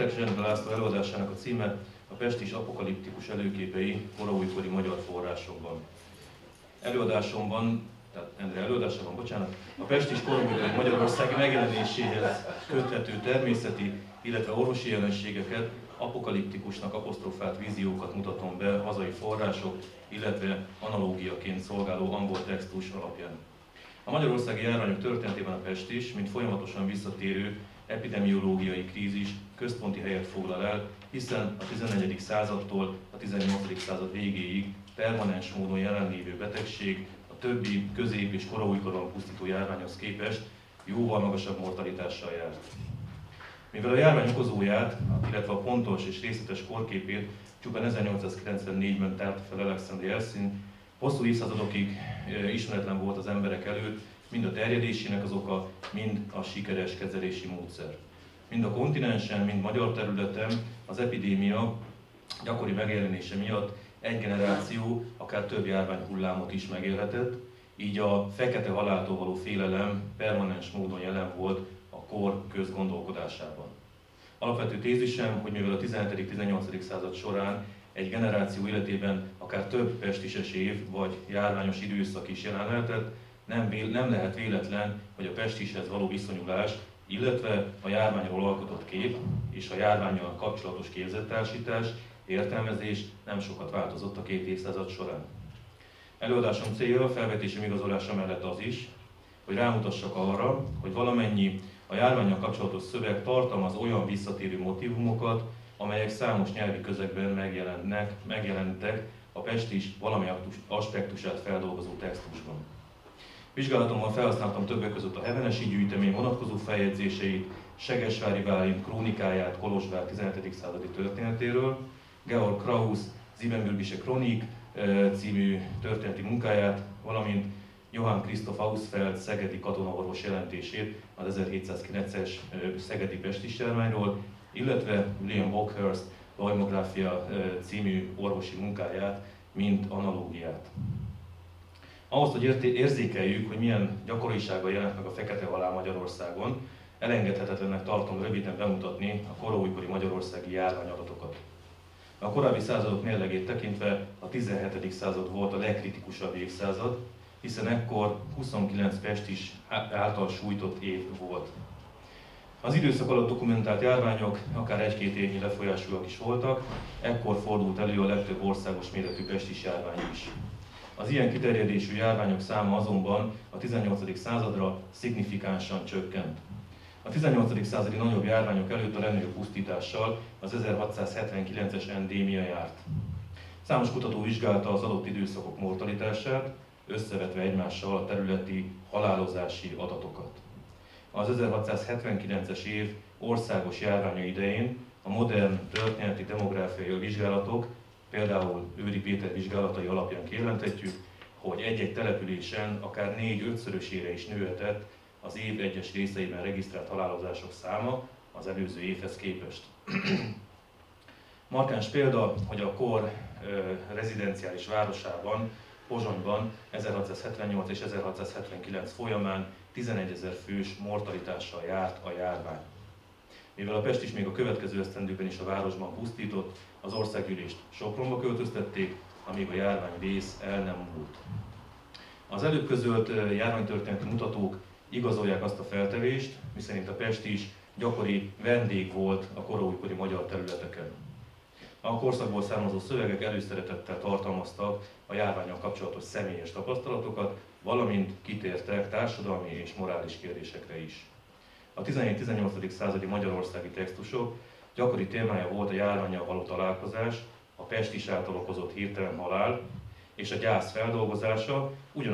Kerek Zsendre László előadásának a címe a pestis apokaliptikus előképei koraújkori magyar forrásokban. A pestis koraújkori magyarországi megjelenéséhez köthető természeti, illetve orvosi jelenségeket, apokaliptikusnak apostrofált víziókat mutatom be hazai források, illetve analógiaként szolgáló angol textus alapján. A magyarországi járványok történetében a pestis, mint folyamatosan visszatérő epidemiológiai krízis központi helyet foglal el, hiszen a 11. századtól a 18. század végéig permanens módon jelenlévő betegség a többi közép- és koraújkorban pusztító járványhoz képest jóval magasabb mortalitással járt. Mivel a járvány okozóját, illetve a pontos és részletes korképét csupán 1894-ben tárta fel Alexander Yersin, hosszú évszázadokig ismeretlen volt az emberek előtt mind a terjedésének az oka, mind a sikeres kezelési módszer. Mind a kontinensen, mind magyar területen az epidémia gyakori megjelenése miatt egy generáció, akár több járványhullámot is megélhetett, így a fekete haláltól való félelem permanens módon jelen volt a kor közgondolkodásában. Alapvető tézisem, hogy mivel a 17.-18. század során egy generáció életében akár több pestises év vagy járványos időszak is jelen lehetett, nem lehet véletlen, hogy a pestishez való viszonyulás, illetve a járványról alkotott kép és a járvánnyal kapcsolatos képzettársítás, értelmezés nem sokat változott a 2 évszázad során. Előadásom célja a felvetésem igazolása mellett az is, hogy rámutassak arra, hogy valamennyi a járvánnyal kapcsolatos szöveg tartalmaz olyan visszatérő motívumokat, amelyek számos nyelvi közegben megjelentek a pestis valamely aspektusát feldolgozó textusban. Vizsgálatommal felhasználtam többek között a Hevenesi gyűjtemény vonatkozó feljegyzéseit, Segesvári Bálint krónikáját Kolozsvár 17. századi történetéről, Georg Krausz Siebenbürgische Chronik című történeti munkáját, valamint Johann Christoph Ausfeld szegedi katonaorvos jelentését az 1709-es szegedi pestis járványról, illetve William Bockhurst Lajmográfia című orvosi munkáját, mint analógiát. Ahhoz, hogy érzékeljük, hogy milyen gyakorisággal jelent meg a fekete halál Magyarországon, elengedhetetlennek tartom röviden bemutatni a koraújkori magyarországi járványadatokat. A korábbi századok mérlegét tekintve a 17. század volt a legkritikusabb évszázad, hiszen ekkor 29 pestis által sújtott év volt. Az időszak alatt dokumentált járványok akár 1-2 évnyi lefolyásúak is voltak, ekkor fordult elő a legtöbb országos méretű pestis járvány is. Az ilyen kiterjedésű járványok száma azonban a 18. századra szignifikánsan csökkent. A 18. századi nagyobb járványok előtt a legnagyobb pusztítással az 1679-es endémia járt. Számos kutató vizsgálta az adott időszakok mortalitását, összevetve egymással a területi halálozási adatokat. Az 1679-es év országos járványa idején a modern történeti demográfiai vizsgálatok, például Őri Péter vizsgálatai alapján kijelenthetjük, hogy egy-egy településen akár 4-5-szörösére is nőhetett az év egyes részeiben regisztrált halálozások száma az előző évhez képest. Markáns példa, hogy a kor rezidenciális városában, Pozsonyban 1678 és 1679 folyamán 11 000 fős mortalitással járt a járvány. Mivel a pestis még a következő esztendőben is a városban pusztított, az országgyűlést Sopronba költöztették, amíg a járvány vész el nem múlt. Az előbb közölt járványtörténeti mutatók igazolják azt a feltevést, miszerint a pestis gyakori vendég volt a koraújkori magyar területeken. A korszakból származó szövegek előszeretettel tartalmaztak a járvánnyal kapcsolatos személyes tapasztalatokat, valamint kitértek társadalmi és morális kérdésekre is. A 17-18. századi magyarországi textusok gyakori témája volt a járvánnyal való találkozás, a pestis által okozott hirtelen halál és a gyász feldolgozása,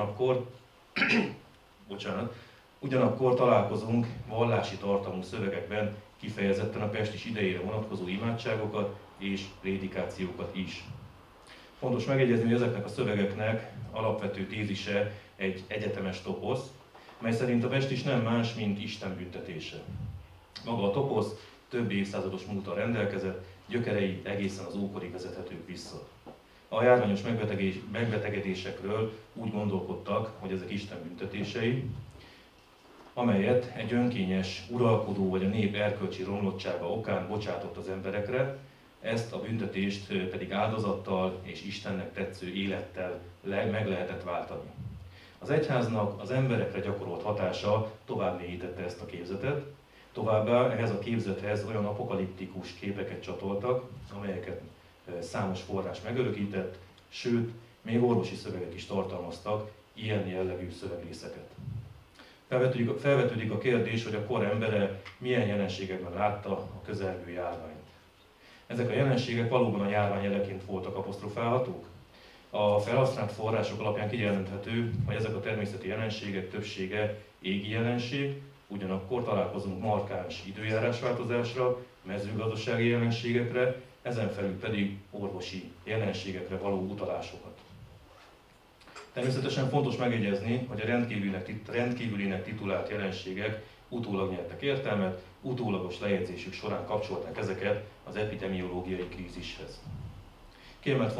ugyanakkor találkozunk vallási tartalmú szövegekben kifejezetten a pestis idejére vonatkozó imádságokat és prédikációkat is. Fontos megjegyezni, hogy ezeknek a szövegeknek alapvető tézise egy egyetemes toposz, mely szerint a pestis nem más, mint Isten büntetése. Maga a toposz több évszázados múlttal rendelkezett, gyökerei egészen az ókorig vezethetők vissza. A járványos megbetegedésekről úgy gondolkodtak, hogy ezek Isten büntetései, amelyet egy önkényes uralkodó vagy a nép erkölcsi romlottsága okán bocsátott az emberekre, ezt a büntetést pedig áldozattal és Istennek tetsző élettel meg lehetett váltani. Az egyháznak az emberekre gyakorolt hatása tovább mélyítette ezt a képzetet, továbbá ehhez a képzethez olyan apokaliptikus képeket csatoltak, amelyeket számos forrás megörökített, sőt, még orvosi szövegek is tartalmaztak ilyen jellegű szövegrészeket. Felvetődik a kérdés, hogy a kor embere milyen jelenségekben látta a közelgő járványt. Ezek a jelenségek valóban a járvány jeleként voltak apostrofálhatók? A felhasznált források alapján kijelenthető, hogy ezek a természeti jelenségek többsége égi jelenség, ugyanakkor találkozunk markáns időjárásváltozásra, mezőgazdasági jelenségekre, ezen felül pedig orvosi jelenségekre való utalásokat. Természetesen fontos megjegyezni, hogy a rendkívülinek titulált jelenségek utólag nyertek értelmet, utólagos lejegyzésük során kapcsolták ezeket az epidemiológiai krízishez. Kiemelt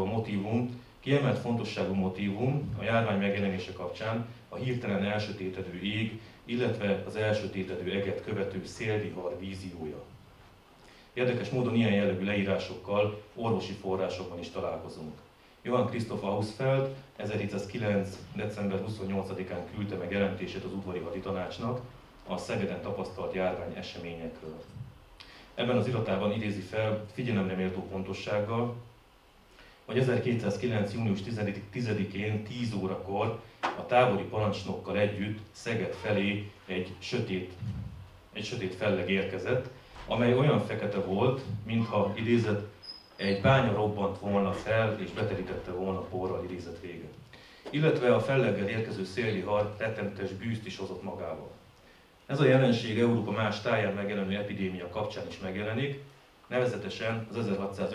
fontosságú motívum a járvány megjelenése kapcsán a hirtelen elsötétedő ég, illetve az elsötétedő eget követő szélvihar víziója. Érdekes módon ilyen jellegű leírásokkal orvosi forrásokban is találkozunk. Johann Christoph Ausfeld 1709. december 28-án küldte meg jelentését az udvari haditanácsnak a Szegeden tapasztalt járvány eseményekről. Ebben az iratában idézi fel figyelemre méltó pontossággal, hogy 1209. június 10-én 10 órakor a tábori parancsnokkal együtt Szeged felé egy sötét felleg érkezett, amely olyan fekete volt, mintha idézett, egy bánya robbant volna fel és beterítette volna porral, idézet vége. Illetve a felleggel érkező szélvihar rettenetes bűzt is hozott magával. Ez a jelenség Európa más táján megjelenő epidémia kapcsán is megjelenik, nevezetesen az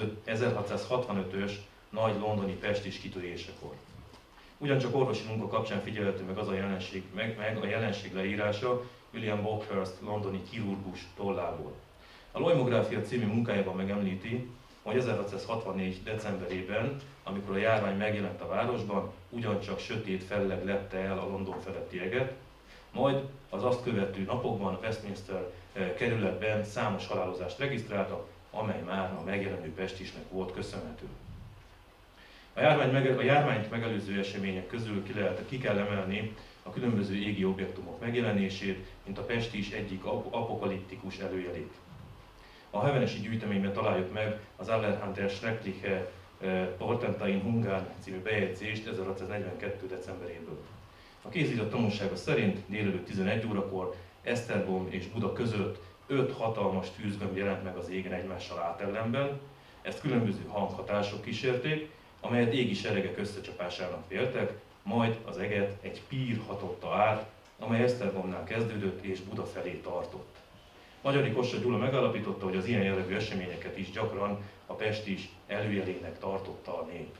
1665-ös nagy londoni pestis kitörésekor. Ugyancsak orvosi munka kapcsán figyelhető meg az a jelenség leírása William Buckhurst londoni chirurgus tollából. A Loimográfia című munkájában megemlíti, hogy 1664. decemberében, amikor a járvány megjelent a városban, ugyancsak sötét felleg lepte el a London feletti eget, majd az azt követő napokban Westminster kerületben számos halálozást regisztráltak, amely már a megjelenő pestisnek volt köszönhető. A járványt megelőző események közül ki kell emelni a különböző égi objektumok megjelenését, mint a pestis egyik apokaliptikus előjelét. A Hevenesi gyűjteményben találjuk meg az Allerhand Schreckliche Portentain Hungán című bejegyzést 1642. decemberéből. A kézirat tanúsága szerint délelőtt 11 órakor Esztergom és Buda között 5 hatalmas tűzgömb jelent meg az égen egymással átellenben, ezt különböző hanghatások kísérték, amelyet égi seregek összecsapásának véltek, majd az eget egy pír hatotta át, amely Esztergomnál kezdődött és Buda felé tartott. Magyari Kossuth Gyula megállapította, hogy az ilyen jellegű eseményeket is gyakran a pestis előjelének tartotta a nép.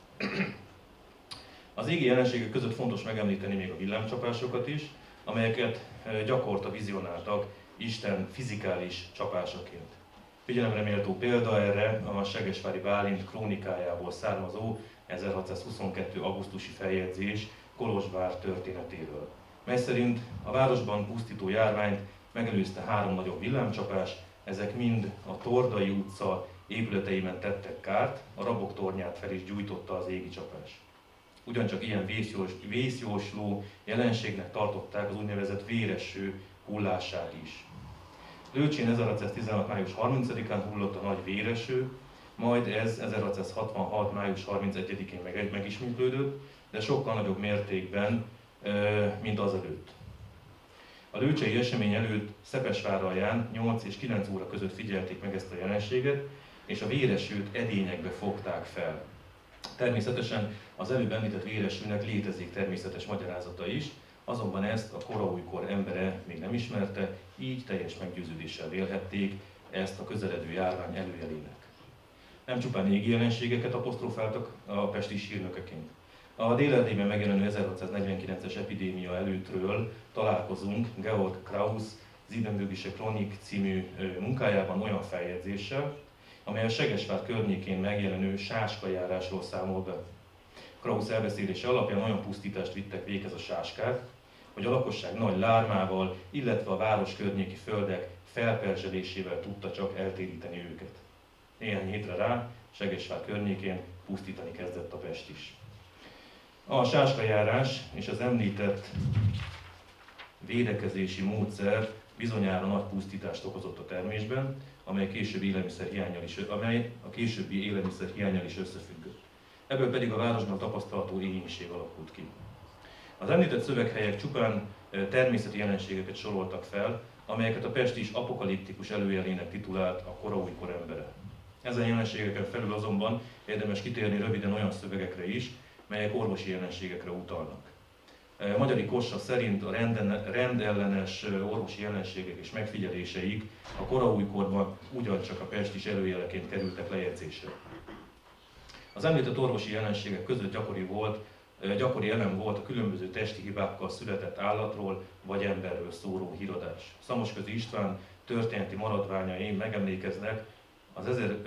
Az égi jelenségek között fontos megemlíteni még a villámcsapásokat is, amelyeket gyakorta vizionáltak Isten fizikális csapásaként. Figyelemre méltó példa erre a Segesvári Bálint krónikájából származó 1622. augusztusi feljegyzés Kolozsvár történetéről, mely szerint a városban pusztító járványt megelőzte 3 nagyobb villámcsapás, ezek mind a Tordai utca épületeiben tettek kárt, a Rabok tornyát fel is gyújtotta az égi csapás. Ugyancsak ilyen vészjósló jelenségnek tartották az úgynevezett véreső hullását is. Lőcsén 1616. május 30-án hullott a nagy véreső, majd ez 1666. május 31-én megismétlődött, de sokkal nagyobb mértékben, mint azelőtt. A lőcsei esemény előtt Szepesváralján 8 és 9 óra között figyelték meg ezt a jelenséget, és a véresőt edényekbe fogták fel. Természetesen az előbb említett véresőnek létezik természetes magyarázata is, azonban ezt a koraújkor embere még nem ismerte, így teljes meggyőződéssel vélhették ezt a közeledő járvány előjelének. Nem csupán égi jelenségeket apostrofáltak a pestis hírnökeként. A Dél-Erdélyben megjelenő 1649-es epidémia előttről találkozunk Georg Krausz Siebenbürgische Chronik című munkájában olyan feljegyzéssel, amely a Segesvár környékén megjelenő sáskajárásról számol be. Krausz elbeszélése alapján olyan pusztítást vittek véghez a sáskák, hogy a lakosság nagy lármával, illetve a város környéki földek felperzselésével tudta csak eltéríteni őket. Néhány hétre rá Segesvár környékén pusztítani kezdett a Pest is. A sáskajárás és az említett védekezési módszer bizonyára nagy pusztítást okozott a termésben, amely a későbbi élelmiszerhiánnyal is összefüggött. Ebből pedig a városban tapasztalható éhínség alakult ki. Az említett szöveghelyek csupán természeti jelenségeket soroltak fel, amelyeket a Pest is apokaliptikus előjelének titulált a koraújkor embere. Ezen jelenségeken felül azonban érdemes kitérni röviden olyan szövegekre is, melyek orvosi jelenségekre utalnak. Magyari Kossa szerint a rendellenes orvosi jelenségek és megfigyeléseik a koraújkorban ugyancsak a Pest is előjeleként kerültek lejegyzésre. Az említett orvosi jelenségek között gyakori elem volt a különböző testi hibákkal született állatról vagy emberről szóló híradás. Szamosközi István történeti maradványai megemlékeznek az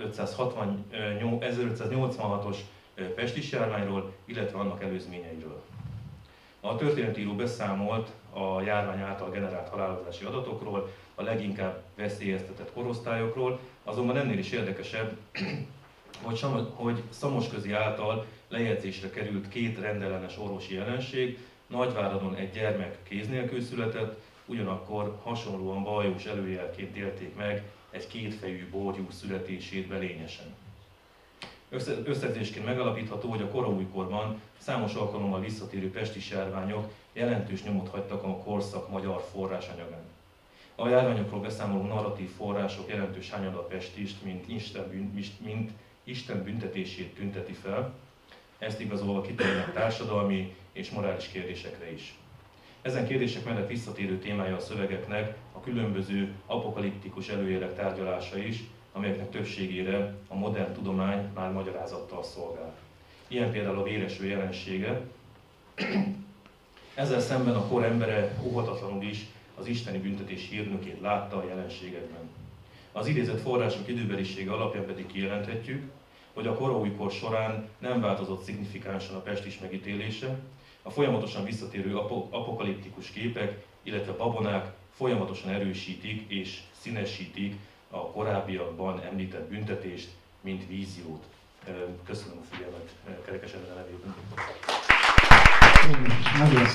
1586-os pestis járványról, illetve annak előzményeiről. A történetíró beszámolt a járvány által generált halálozási adatokról, a leginkább veszélyeztetett korosztályokról, azonban ennél is érdekesebb, hogy Szamosközi által lejegyzésre került 2 rendellenes orvosi jelenség, Nagyváradon egy gyermek kéz nélkül született, ugyanakkor hasonlóan bajós előjelként élték meg egy 2 fejű borjú születését belényesen. Összegzésként megalapítható, hogy a koraújkorban számos alkalommal visszatérő pestis járványok jelentős nyomot hagytak a korszak magyar forrásanyagán. A járványokról beszámoló narratív források jelentős hányada a pestist, mint Isten büntetését tünteti fel, ezt igazolva kitérnek társadalmi és morális kérdésekre is. Ezen kérdések mellett visszatérő témája a szövegeknek a különböző apokaliptikus előjelek tárgyalása is, amelyeknek többségére a modern tudomány már magyarázattal szolgál. Ilyen például a véreső jelensége. Ezzel szemben a kor embere óhatatlanul is az isteni büntetés hírnökét látta a jelenségekben. Az idézett források időbelisége alapján pedig kijelenthetjük, hogy a koraújkor során nem változott szignifikánsan a pestis megítélése, a folyamatosan visszatérő apokaliptikus képek, illetve babonák folyamatosan erősítik és színesítik a korábbiakban említett büntetést, mint víziót. Köszönöm a figyelmet Kerekes Endre nevében.